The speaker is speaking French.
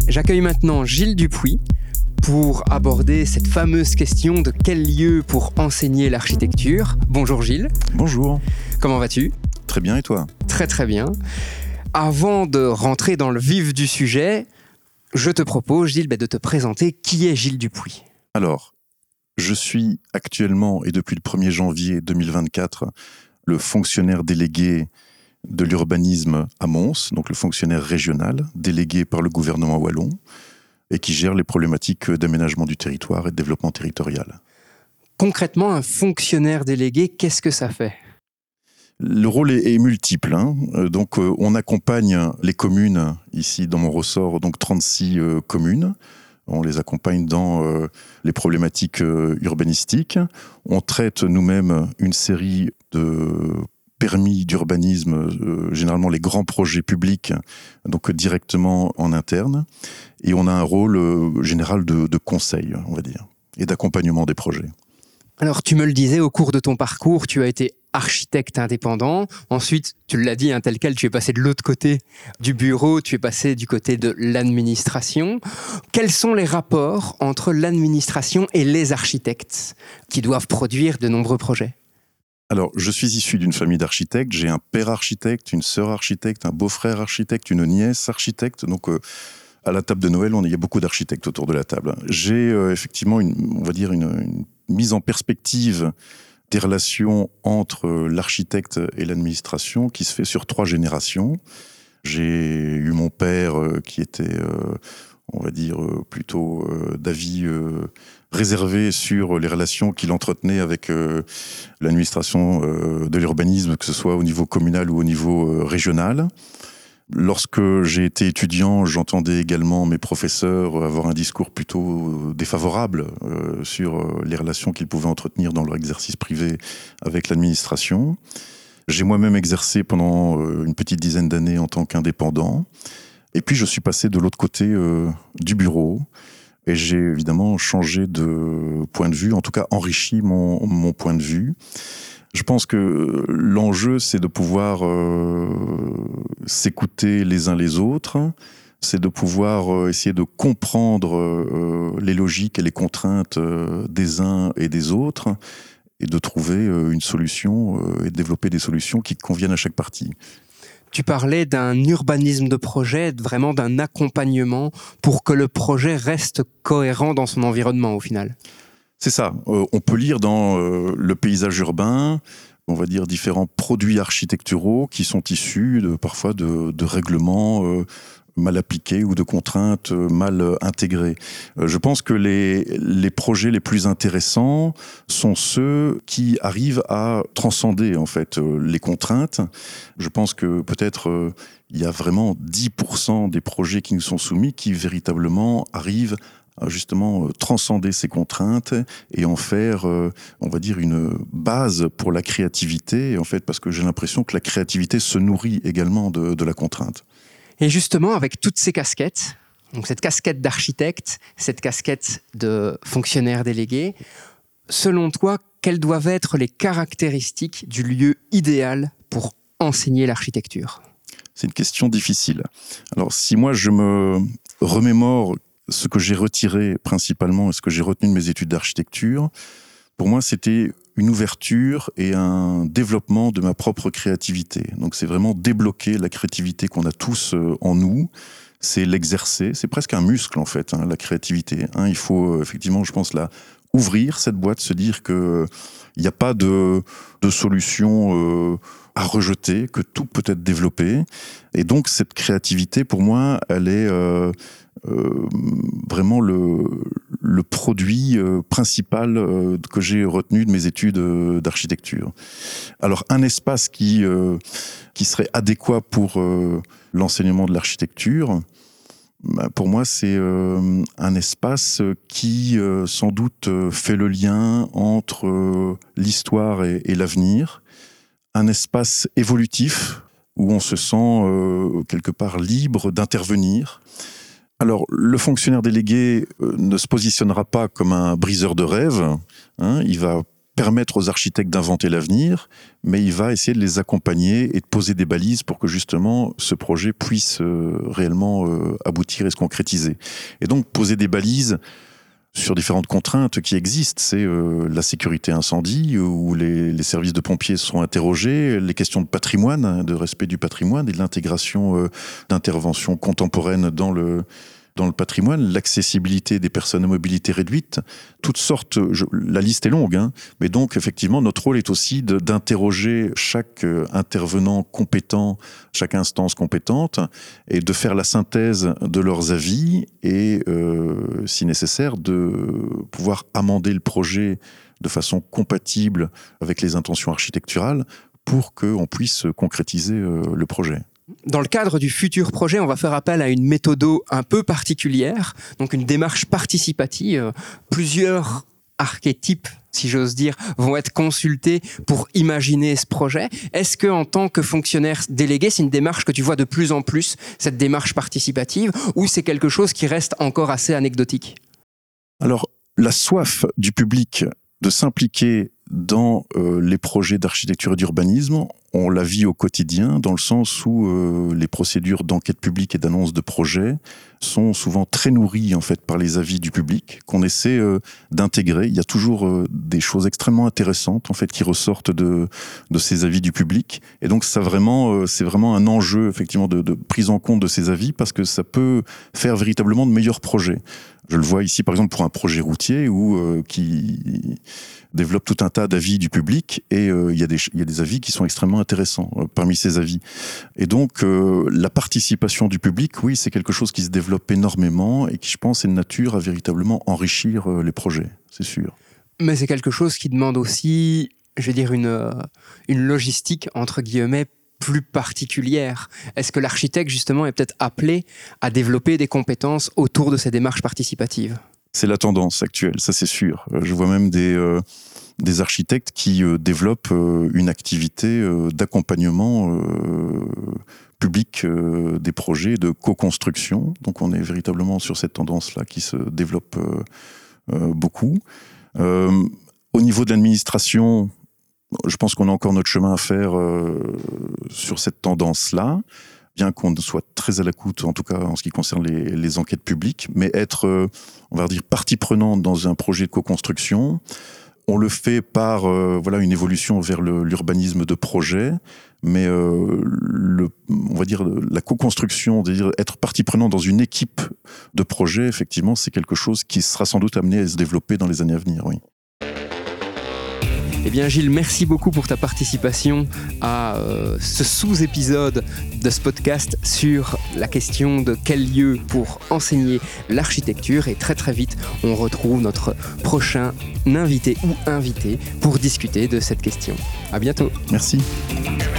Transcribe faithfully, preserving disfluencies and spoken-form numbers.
J'accueille maintenant Gilles Dupuis pour aborder cette fameuse question de quel lieu pour enseigner l'architecture. Bonjour Gilles. Bonjour. Comment vas-tu ? Très bien, et toi ? Très très bien. Avant de rentrer dans le vif du sujet, je te propose, Gilles, de te présenter. Qui est Gilles Dupuis ? Alors, je suis actuellement et depuis le premier janvier deux mille vingt-quatre le fonctionnaire délégué de l'urbanisme à Mons, donc le fonctionnaire régional délégué par le gouvernement wallon et qui gère les problématiques d'aménagement du territoire et de développement territorial. Concrètement, un fonctionnaire délégué, qu'est-ce que ça fait ? Le rôle est, est multiple. Hein. Donc, euh, on accompagne les communes, ici dans mon ressort, donc trente-six euh, communes. On les accompagne dans euh, les problématiques euh, urbanistiques. On traite nous-mêmes une série de permis d'urbanisme, euh, généralement les grands projets publics, donc directement en interne. Et on a un rôle euh, général de, de conseil, on va dire, et d'accompagnement des projets. Alors, tu me le disais, au cours de ton parcours, tu as été architecte indépendant. Ensuite, tu l'as dit, hein, tel quel, tu es passé de l'autre côté du bureau, tu es passé du côté de l'administration. Quels sont les rapports entre l'administration et les architectes qui doivent produire de nombreux projets ? Alors, je suis issu d'une famille d'architectes. J'ai un père architecte, une sœur architecte, un beau-frère architecte, une nièce architecte. Donc, euh, à la table de Noël, on, il y a beaucoup d'architectes autour de la table. J'ai euh, effectivement, une, on va dire, une, une mise en perspective des relations entre l'architecte et l'administration qui se fait sur trois générations. J'ai eu mon père euh, qui était, euh, on va dire, euh, plutôt euh, d'avis euh, réservé sur les relations qu'il entretenait avec euh, l'administration euh, de l'urbanisme, que ce soit au niveau communal ou au niveau euh, régional. Lorsque j'ai été étudiant, j'entendais également mes professeurs avoir un discours plutôt défavorable euh, sur euh, les relations qu'ils pouvaient entretenir dans leur exercice privé avec l'administration. J'ai moi-même exercé pendant euh, une petite dizaine d'années en tant qu'indépendant. Et puis je suis passé de l'autre côté euh, du bureau et j'ai évidemment changé de point de vue, en tout cas enrichi mon, mon point de vue. Je pense que l'enjeu, c'est de pouvoir euh, s'écouter les uns les autres, c'est de pouvoir euh, essayer de comprendre euh, les logiques et les contraintes euh, des uns et des autres, et de trouver euh, une solution euh, et de développer des solutions qui conviennent à chaque partie. Tu parlais d'un urbanisme de projet, vraiment d'un accompagnement pour que le projet reste cohérent dans son environnement au final. C'est ça. Euh, on peut lire dans euh, le paysage urbain, on va dire différents produits architecturaux qui sont issus de, parfois de, de règlements euh, mal appliqués ou de contraintes euh, mal euh, intégrées. Euh, je pense que les, les projets les plus intéressants sont ceux qui arrivent à transcender en fait euh, les contraintes. Je pense que peut-être euh, il y a vraiment dix pour cent des projets qui nous sont soumis qui véritablement arrivent à justement transcender ces contraintes et en faire, euh, on va dire, une base pour la créativité, en fait, parce que j'ai l'impression que la créativité se nourrit également de, de la contrainte. Et justement, avec toutes ces casquettes, donc cette casquette d'architecte, cette casquette de fonctionnaire délégué, selon toi, quelles doivent être les caractéristiques du lieu idéal pour enseigner l'architecture ? C'est une question difficile. Alors, si moi je me remémore ce que j'ai retiré principalement et ce que j'ai retenu de mes études d'architecture, pour moi, c'était une ouverture et un développement de ma propre créativité. Donc, c'est vraiment débloquer la créativité qu'on a tous en nous. C'est l'exercer. C'est presque un muscle, en fait, hein, la créativité. Hein, il faut, effectivement, je pense, la ouvrir cette boîte, se dire que il n'y a pas de, de solution euh, à rejeter, que tout peut être développé. Et donc, cette créativité, pour moi, elle est euh, euh, vraiment le, le produit euh, principal euh, que j'ai retenu de mes études euh, d'architecture. Alors, un espace qui, euh, qui serait adéquat pour euh, l'enseignement de l'architecture, bah, pour moi, c'est euh, un espace qui, euh, sans doute, euh, fait le lien entre euh, l'histoire et, et l'avenir. Un espace évolutif où on se sent euh, quelque part libre d'intervenir. Alors, le fonctionnaire délégué euh, ne se positionnera pas comme un briseur de rêves. Hein, il va permettre aux architectes d'inventer l'avenir, mais il va essayer de les accompagner et de poser des balises pour que justement ce projet puisse euh, réellement euh, aboutir et se concrétiser. Et donc poser des balises sur différentes contraintes qui existent, c'est euh, la sécurité incendie, où les, les services de pompiers sont interrogés, les questions de patrimoine, de respect du patrimoine et de l'intégration euh, d'interventions contemporaines dans le dans le patrimoine, l'accessibilité des personnes à mobilité réduite, toutes sortes, je, la liste est longue, hein, mais donc effectivement notre rôle est aussi de, d'interroger chaque euh, intervenant compétent, chaque instance compétente, et de faire la synthèse de leurs avis et, euh, si nécessaire, de pouvoir amender le projet de façon compatible avec les intentions architecturales pour qu'on puisse concrétiser euh, le projet. Dans le cadre du futur projet, on va faire appel à une méthode un peu particulière, donc une démarche participative. Plusieurs archétypes, si j'ose dire, vont être consultés pour imaginer ce projet. Est-ce que, en tant que fonctionnaire délégué, c'est une démarche que tu vois de plus en plus, cette démarche participative, ou c'est quelque chose qui reste encore assez anecdotique ? Alors, la soif du public de s'impliquer dans euh, les projets d'architecture et d'urbanisme, on la vit au quotidien, dans le sens où euh, les procédures d'enquête publique et d'annonce de projets sont souvent très nourries en fait par les avis du public qu'on essaie euh, d'intégrer. Il y a toujours euh, des choses extrêmement intéressantes en fait qui ressortent de de ces avis du public, et donc ça vraiment euh, c'est vraiment un enjeu effectivement de, de prise en compte de ces avis, parce que ça peut faire véritablement de meilleurs projets. Je le vois ici, par exemple, pour un projet routier où, euh, qui développe tout un tas d'avis du public, et euh, il y a des, il y a des avis qui sont extrêmement intéressants euh, parmi ces avis. Et donc, euh, la participation du public, oui, c'est quelque chose qui se développe énormément et qui, je pense, est de nature à véritablement enrichir euh, les projets, c'est sûr. Mais c'est quelque chose qui demande aussi, je vais dire, une, euh, une logistique, entre guillemets, plus particulière. Est-ce que l'architecte, justement, est peut-être appelé à développer des compétences autour de ces démarches participatives ? C'est la tendance actuelle, ça c'est sûr. Je vois même des, euh, des architectes qui euh, développent euh, une activité euh, d'accompagnement euh, public euh, des projets de co-construction. Donc on est véritablement sur cette tendance-là qui se développe euh, euh, beaucoup. Euh, au niveau de l'administration, je pense qu'on a encore notre chemin à faire euh, sur cette tendance-là, bien qu'on soit très à l'écoute, en tout cas en ce qui concerne les, les enquêtes publiques, mais être, euh, on va dire, partie prenante dans un projet de co-construction, on le fait par euh, voilà, une évolution vers le, l'urbanisme de projet, mais euh, le, on va dire la co-construction, c'est-à-dire être partie prenante dans une équipe de projet, effectivement, c'est quelque chose qui sera sans doute amené à se développer dans les années à venir, oui. Eh bien Gilles, merci beaucoup pour ta participation à euh, ce sous-épisode de ce podcast sur la question de quel lieu pour enseigner l'architecture. Et très très vite, on retrouve notre prochain invité ou invitée pour discuter de cette question. À bientôt. Merci.